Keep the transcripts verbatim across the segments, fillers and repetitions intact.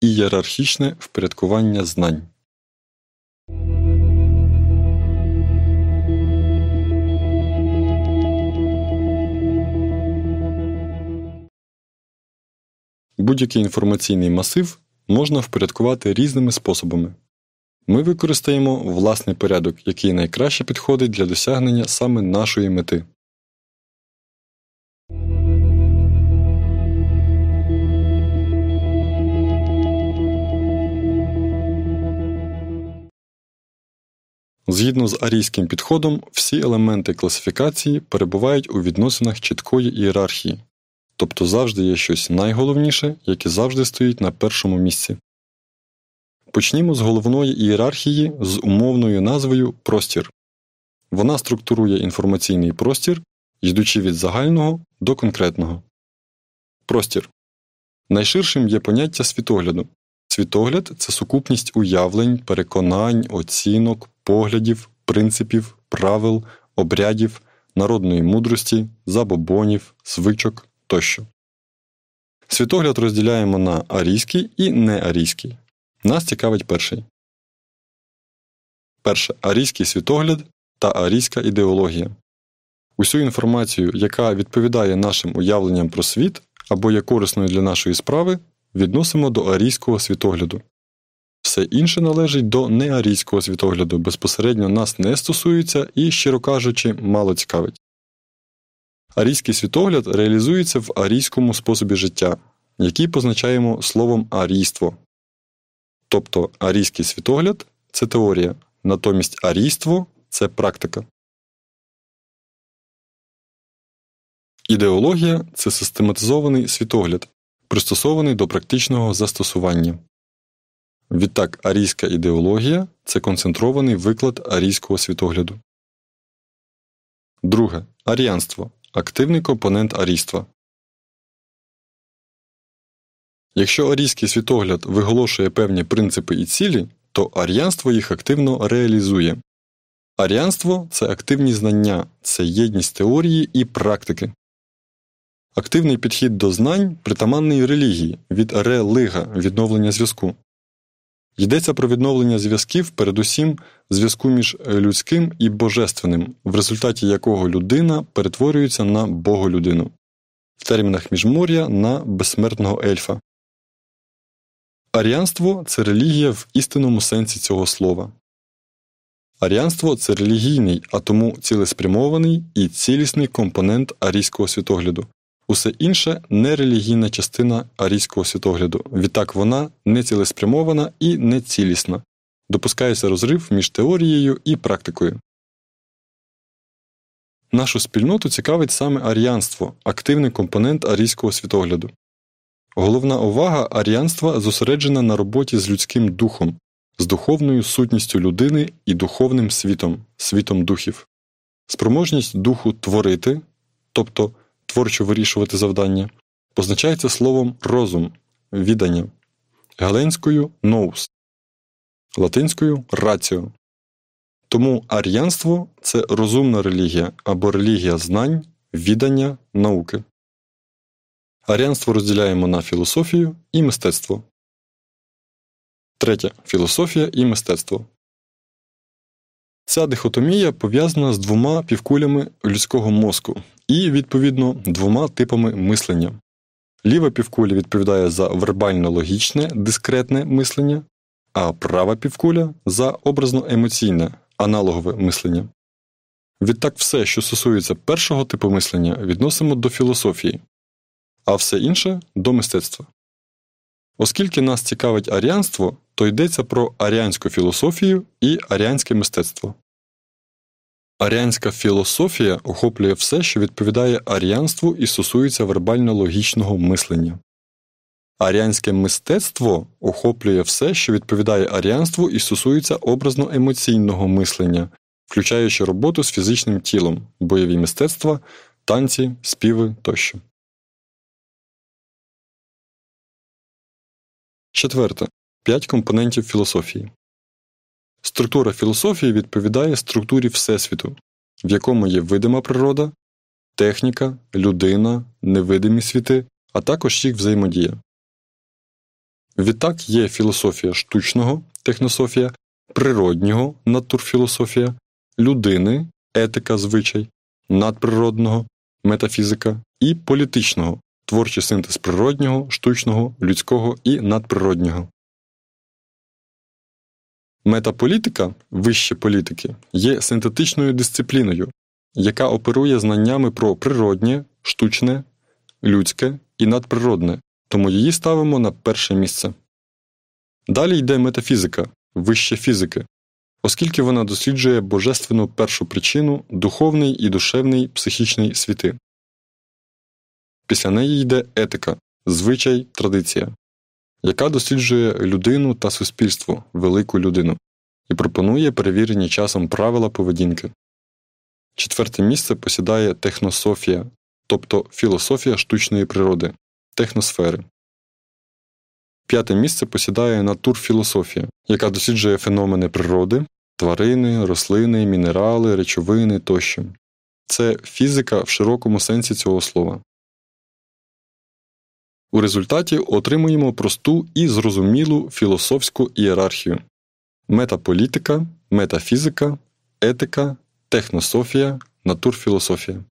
ієрархічне впорядкування знань. Будь-який інформаційний масив можна впорядкувати різними способами. Ми використаємо власний порядок, який найкраще підходить для досягнення саме нашої мети. Згідно з арійським підходом, всі елементи класифікації перебувають у відносинах чіткої ієрархії, тобто завжди є щось найголовніше, яке завжди стоїть на першому місці. Почнімо з головної ієрархії з умовною назвою «простір». Вона структурує інформаційний простір, йдучи від загального до конкретного. Простір. Найширшим є поняття світогляду. Світогляд – це сукупність уявлень, переконань, оцінок, поглядів, принципів, правил, обрядів, народної мудрості, забобонів, звичок тощо. Світогляд розділяємо на арійський і неарійський. Нас цікавить перший. Перше. Арійський світогляд та арійська ідеологія. Усю інформацію, яка відповідає нашим уявленням про світ або є корисною для нашої справи, відносимо до арійського світогляду. Все інше належить до неарійського світогляду, безпосередньо нас не стосується і, щиро кажучи, мало цікавить. Арійський світогляд реалізується в арійському способі життя, який позначаємо словом «арійство». Тобто арійський світогляд – це теорія, натомість арійство – це практика. Ідеологія – це систематизований світогляд, пристосований до практичного застосування. Відтак, арійська ідеологія – це концентрований виклад арійського світогляду. Друге. Аріанство – активний компонент арійства. Якщо арійський світогляд виголошує певні принципи і цілі, то аріанство їх активно реалізує. Аріанство – це активні знання, це єдність теорії і практики. Активний підхід до знань притаманний релігії, від ре-лига – відновлення зв'язку. Йдеться про відновлення зв'язків, передусім зв'язку між людським і божественним, в результаті якого людина перетворюється на боголюдину. В термінах міжмор'я – на безсмертного ельфа. Аріанство – це релігія в істинному сенсі цього слова. Аріанство – це релігійний, а тому цілеспрямований і цілісний компонент арійського світогляду. Усе інше – нерелігійна частина арійського світогляду, відтак вона нецілеспрямована і нецілісна. Допускається розрив між теорією і практикою. Нашу спільноту цікавить саме аріанство – активний компонент арійського світогляду. Головна увага аріанства зосереджена на роботі з людським духом, з духовною сутністю людини і духовним світом, світом духів. Спроможність духу творити, тобто творчо вирішувати завдання, позначається словом «розум» – «відання», галенською «nous», латинською «ratio». Тому аріанство – це розумна релігія або релігія знань, відання, науки. Аріанство розділяємо на філософію і мистецтво. Третє. Філософія і мистецтво. Ця дихотомія пов'язана з двома півкулями людського мозку і, відповідно, двома типами мислення. Ліва півкуля відповідає за вербально-логічне, дискретне мислення, а права півкуля – за образно-емоційне, аналогове мислення. Відтак все, що стосується першого типу мислення, відносимо до філософії, а все інше – до мистецтва. Оскільки нас цікавить аріанство, то йдеться про аріанську філософію і аріанське мистецтво. Аріанська філософія охоплює все, що відповідає аріанству і стосується вербально-логічного мислення. Аріанське мистецтво охоплює все, що відповідає аріанству і стосується образно-емоційного мислення, включаючи роботу з фізичним тілом, бойові мистецтва, танці, співи тощо. Четверте. П'ять компонентів філософії. Структура філософії відповідає структурі Всесвіту, в якому є видима природа, техніка, людина, невидимі світи, а також їх взаємодія. Відтак є філософія штучного, технософія, природнього, натурфілософія, людини, етика, звичай, надприродного, метафізика і політичного, творчий синтез природнього, штучного, людського і надприроднього. Метаполітика, вище політики, є синтетичною дисципліною, яка оперує знаннями про природнє, штучне, людське і надприродне, тому її ставимо на перше місце. Далі йде метафізика, вище фізики, оскільки вона досліджує божественну першу причину, духовний і душевний психічний світи. Після неї йде етика, звичай, традиція, яка досліджує людину та суспільство, велику людину, і пропонує перевірені часом правила поведінки. Четверте місце посідає технософія, тобто філософія штучної природи, техносфери. П'яте місце посідає натурфілософія, яка досліджує феномени природи, тварини, рослини, мінерали, речовини тощо. Це фізика в широкому сенсі цього слова. У результаті отримуємо просту і зрозумілу філософську ієрархію: метаполітика, метафізика, етика, технософія, натурфілософія.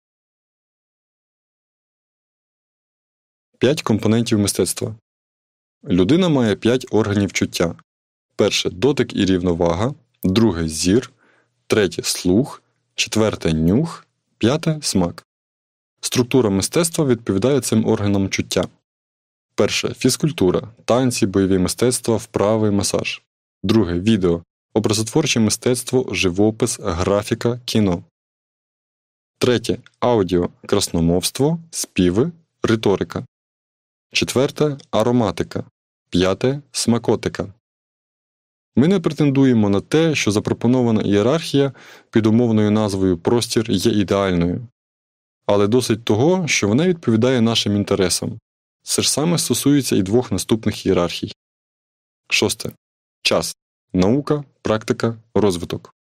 П'ять компонентів мистецтва. Людина має п'ять органів чуття. Перше – дотик і рівновага, друге – зір, третє – слух, четверте – нюх, п'яте – смак. Структура мистецтва відповідає цим органам чуття. Перше – фізкультура, танці, бойові мистецтва, вправи, масаж. Друге – відео, образотворче мистецтво, живопис, графіка, кіно. Третє – аудіо, красномовство, співи, риторика. Четверте – ароматика. П'яте – смакотика. Ми не претендуємо на те, що запропонована ієрархія під умовною назвою «простір» є ідеальною. Але досить того, що вона відповідає нашим інтересам. Це ж саме стосується і двох наступних ієрархій. Шосте. Час. Наука, практика, розвиток.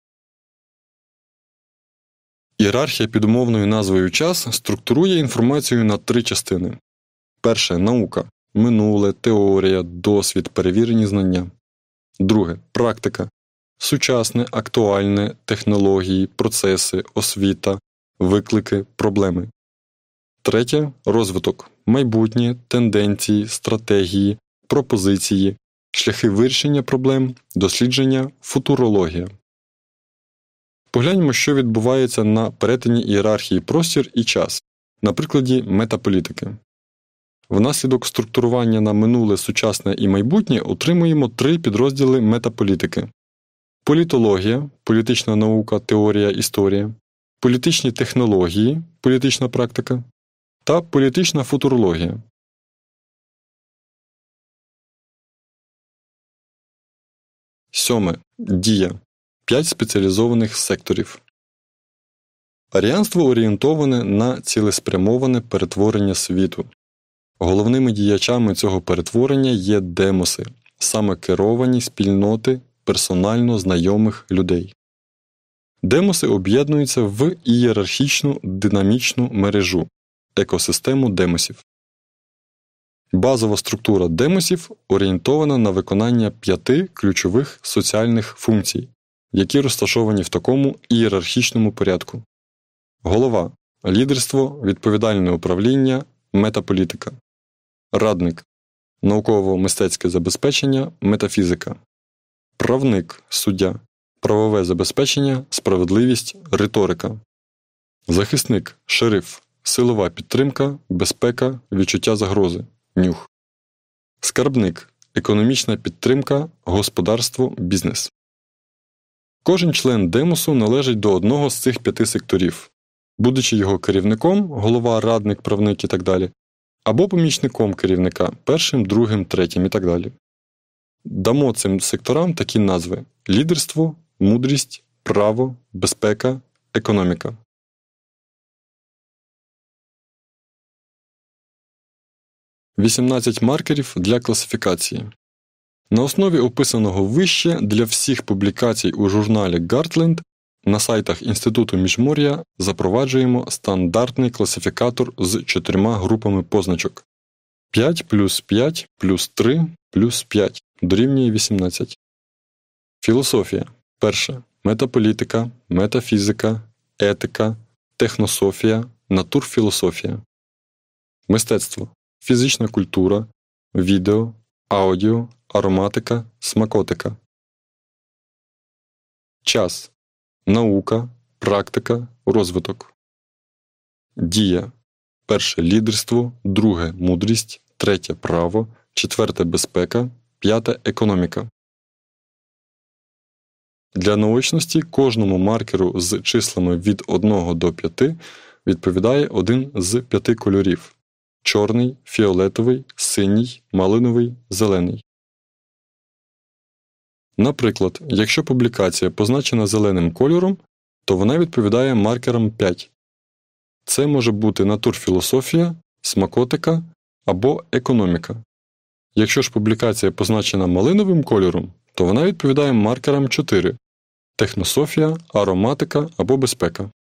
Ієрархія під умовною назвою «час» структурує інформацію на три частини. Перше – наука. Минуле, теорія, досвід, перевірені знання. Друге – практика. Сучасне, актуальне, технології, процеси, освіта, виклики, проблеми. Третє – розвиток. Майбутнє, тенденції, стратегії, пропозиції, шляхи вирішення проблем, дослідження, футурологія. Погляньмо, що відбувається на перетині ієрархії простір і час, на прикладі метаполітики. Внаслідок структурування на минуле, сучасне і майбутнє отримуємо три підрозділи метаполітики. Політологія, політична наука, теорія, історія, політичні технології, політична практика та політична футурологія. Сьоме. Дія. П'ять спеціалізованих секторів. Аріанство орієнтоване на цілеспрямоване перетворення світу. Головними діячами цього перетворення є демоси, саме керовані спільноти персонально знайомих людей. Демоси об'єднуються в ієрархічну динамічну мережу – екосистему демосів. Базова структура демосів орієнтована на виконання п'яти ключових соціальних функцій, які розташовані в такому ієрархічному порядку. Голова – лідерство, відповідальне управління, метаполітика. Радник – науково-мистецьке забезпечення, метафізика. Правник – суддя, правове забезпечення, справедливість, риторика. Захисник – шериф, силова підтримка, безпека, відчуття загрози, нюх. Скарбник – економічна підтримка, господарство, бізнес. Кожен член демосу належить до одного з цих п'яти секторів, будучи його керівником, голова, радник, правник і так далі, або помічником керівника, першим, другим, третім і так далі. Дамо цим секторам такі назви – лідерство, мудрість, право, безпека, економіка. вісімнадцять маркерів для класифікації. На основі описаного вище для всіх публікацій у журналі Gartland на сайтах Інституту Міжмор'я запроваджуємо стандартний класифікатор з чотирма групами позначок. п'ять плюс п'ять плюс три плюс п'ять дорівнює вісімнадцять. Філософія. Перше. Метаполітика, метафізика, етика, технософія, натурфілософія. Мистецтво. Фізична культура, відео, аудіо, ароматика, смакотика. Час. Наука, практика, розвиток. Дія. Перше – лідерство, друге – мудрість, третє – право, четверте – безпека, п'яте – економіка. Для наочності кожному маркеру з числами від одного до п'яти відповідає один з п'яти кольорів – чорний, фіолетовий, синій, малиновий, зелений. Наприклад, якщо публікація позначена зеленим кольором, то вона відповідає маркерам п'ять. Це може бути натурфілософія, смакотика або економіка. Якщо ж публікація позначена малиновим кольором, то вона відповідає маркерам чотири – технософія, ароматика або безпека.